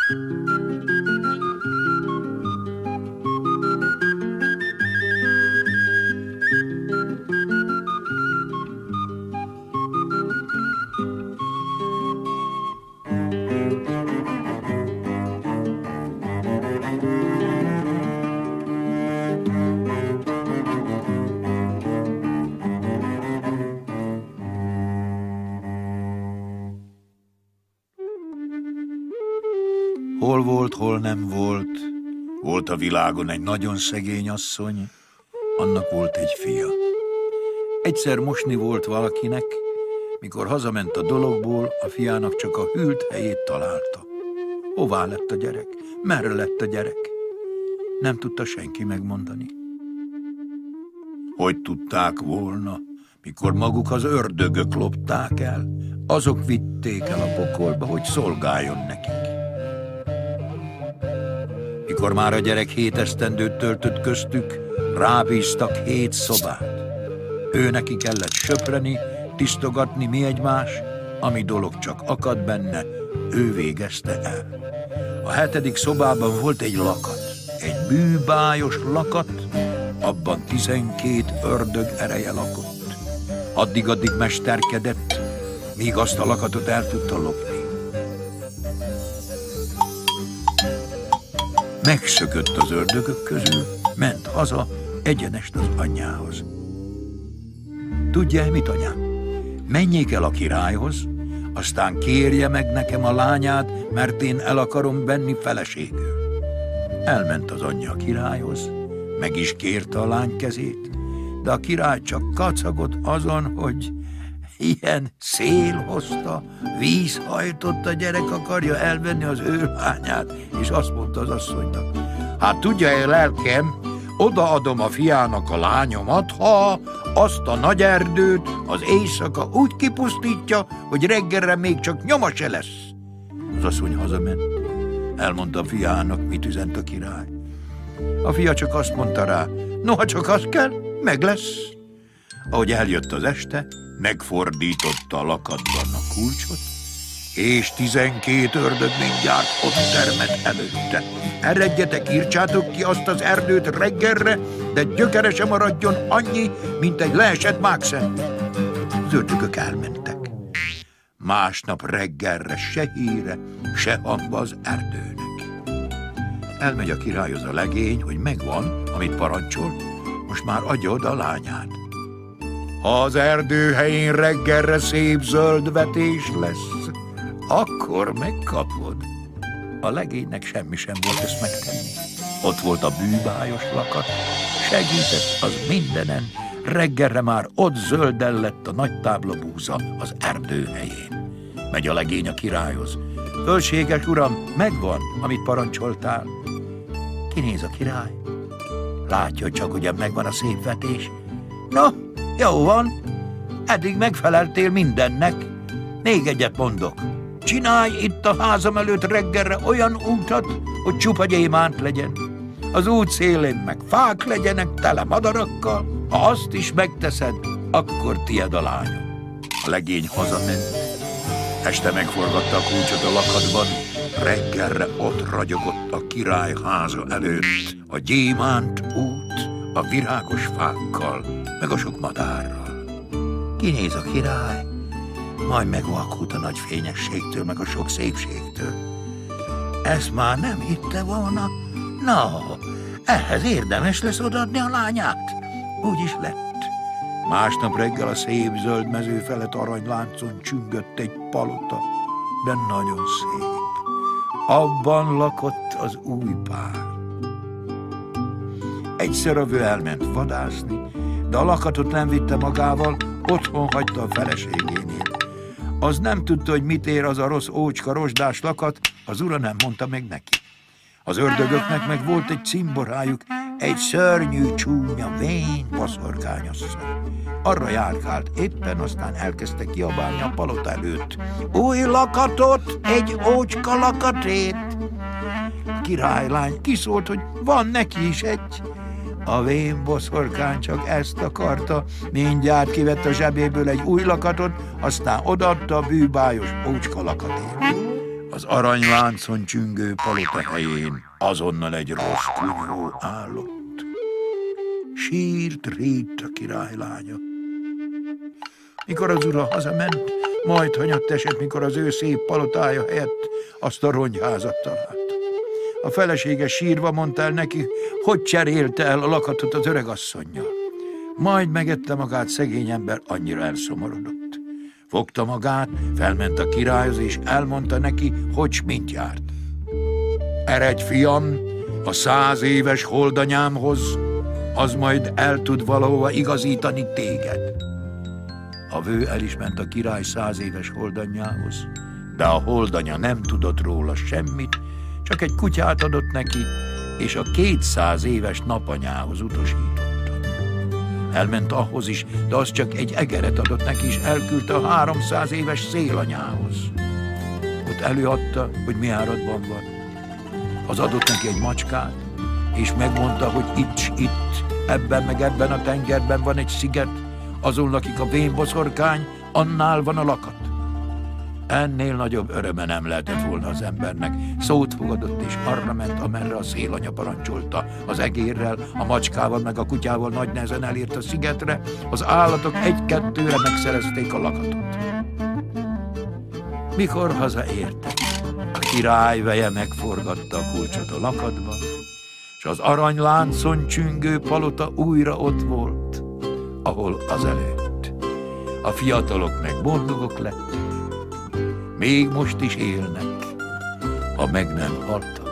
Hol volt, hol nem volt. Volt a világon egy nagyon szegény asszony, annak volt egy fia. Egyszer mosni volt valakinek, mikor hazament a dologból, a fiának csak a hűlt helyét találta. Hová lett a gyerek? Merre lett a gyerek? Nem tudta senki megmondani. Hogy tudták volna, mikor maguk az ördögök lopták el, azok vitték el a pokolba, hogy szolgáljon nekik. Mikor már a gyerek 7 esztendőt töltött köztük, rábíztak 7 szobát. Ő neki kellett söpreni, tisztogatni mi egymás, ami dolog csak akad benne, ő végezte el. A 7. szobában volt egy lakat, egy bűbájos lakat, abban 12 ördög ereje lakott. Addig mesterkedett, míg azt a lakatot el tudta lopni. Megszökött az ördögök közül, ment haza, egyenest az anyjához. Tudja, mit, anyám? Menjék el a királyhoz, aztán kérje meg nekem a lányát, mert én el akarom venni feleségül. Elment az anyja a királyhoz, meg is kérte a lány kezét, de a király csak kacagott azon, hogy ilyen szél hozta, víz hajtott, a gyerek akarja elvenni az ő lányát, és azt mondta az asszonynak: hát tudja-e, lelkem, odaadom a fiának a lányomat, ha azt a nagy erdőt az éjszaka úgy kipusztítja, hogy reggelre még csak nyoma se lesz. Az asszony hazament, elmondta a fiának, mit üzent a király. A fia csak azt mondta rá: noha csak az kell, meg lesz. Ahogy eljött az este, megfordította a lakatban a kulcsot, és 12 ördög mindjárt ott termett előtte. Eredjetek, írtsátok ki azt az erdőt reggelre, de gyökere sem maradjon annyi, mint egy leesett mákszent. Az ördögök elmentek. Másnap reggelre se híre, se hangba az erdőnek. Elmegy a királyhoz a legény, hogy megvan, amit parancsol, most már adja oda a lányát. Ha az erdő helyén reggelre szép zöld vetés lesz, akkor megkapod. A legénynek semmi sem volt ezt megtenni. Ott volt a bűbájos lakat, segített az mindenen, reggelre már ott zölden lett a nagy táblabúza az erdő helyén. Megy a legény a királyhoz. Fölséges uram, megvan, amit parancsoltál. Kinéz a király, látja, hogy csak ugyan megvan a szép vetés. No, jó van, eddig megfeleltél mindennek. Még egyet mondok. Csinálj itt a házam előtt reggelre olyan útat, hogy csupa gyémánt legyen. Az út szélén meg fák legyenek tele madarakkal. Ha azt is megteszed, akkor tied a lányom. A legény hazament. Este megforgatta a kulcsot a lakatban. Reggelre ott ragyogott a király háza előtt a gyémánt út, a virágos fákkal, meg a sok madárral. Kinéz a király, majd megvakult a nagy fényességtől, meg a sok szépségtől. Ezt már nem hitte volna? Na, ehhez érdemes lesz odaadni a lányát. Úgy is lett. Másnap reggel a szép zöld mező felett aranyláncon csüngött egy palota, de nagyon szép. Abban lakott az új pár. Egyszer a vő elment vadászni, de a lakatot nem vitte magával, otthon hagyta a feleségénél. Az nem tudta, hogy mit ér az a rossz ócska rozsdás lakat, az ura nem mondta meg neki. Az ördögöknek meg volt egy cimborájuk, egy szörnyű, csúnya, vén boszorkányasszony. Arra járkált éppen, aztán elkezdte kiabálni a palota előtt. Új lakatot, egy ócska lakatét! A királylány kiszólt, hogy van neki is egy. A vén boszorkány csak ezt akarta, mindjárt kivett a zsebéből egy új lakatot, aztán odaadta a bűbájos ócska lakatét. Az aranyláncon csüngő palota helyén azonnal egy rossz kunyhó állott. Sírt Rita királylánya. Mikor az ura hazament, majd hanyatt esett, mikor az ő szép palotája helyett azt a rongyházat talált. A felesége sírva mondta el neki, hogy cserélte el a lakatot az öregasszonnyal. Majd megette magát szegény ember, annyira elszomorodott. Fogta magát, felment a királyhoz, és elmondta neki, hogy mint járt. Eredj, fiam, a 100 éves holdanyámhoz, az majd el tud valahova igazítani téged. A vő el is ment a király 100 éves holdanyjához, de a holdanya nem tudott róla semmit, csak egy kutyát adott neki, és a 200 éves napanyához utasította. Elment ahhoz is, de az csak egy egeret adott neki, és elküldte a 300 éves szélanyához. Ott előadta, hogy mi áradban van. Az adott neki egy macskát, és megmondta, hogy itt, ebben meg ebben a tengerben van egy sziget, azon lakik a vénboszorkány, annál van a lakat. Ennél nagyobb öröme nem lehetett volna az embernek. Szót fogadott, és arra ment, amerre a szélanya parancsolta. Az egérrel, a macskával meg a kutyával nagy nehezen elért a szigetre, az állatok egy-kettőre megszerezték a lakatot. Mikor hazaértek, a király veje megforgatta a kulcsot a lakatba, és az aranyláncon csüngő palota újra ott volt, ahol azelőtt. A fiatalok meg boldogok lettek, még most is élnek, ha meg nem haltak.